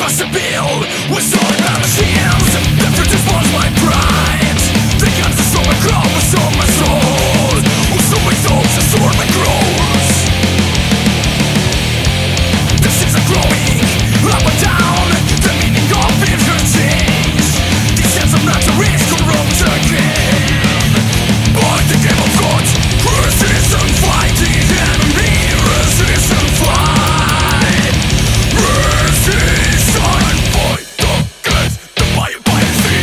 must appeal with solid machines. The future spoils my pride. They got the soul and grow with soul my soul. So my soul's the sword my grows. The seeds are growing up and down. The meaning of it has changed. These sense of not to risk corrupt again. But the game of God, resistance fight the enemy. Resistance fight. Resistance fight against the piracy.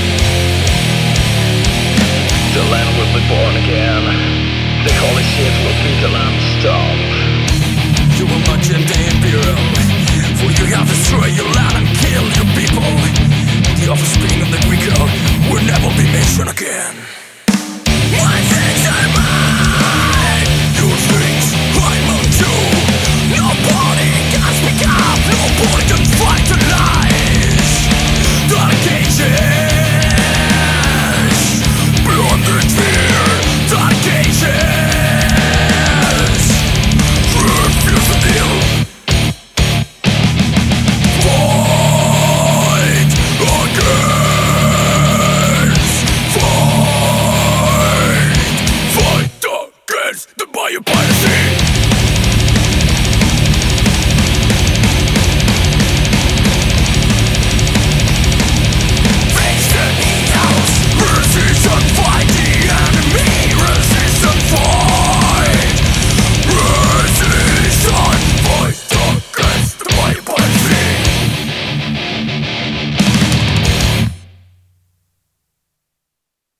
The land will be born again. The holy shit will be the land stomp. You will not end the Imperial, for you have destroyed your land and killed your people. The offspring of the Greek god will never be mentioned again. My things are mine. Your things I'm on too. Nobody can speak up. Nobody can fight the lies. The cages, blundered fear. The cages, refuse to deal. Fight against. Fight against the piracy.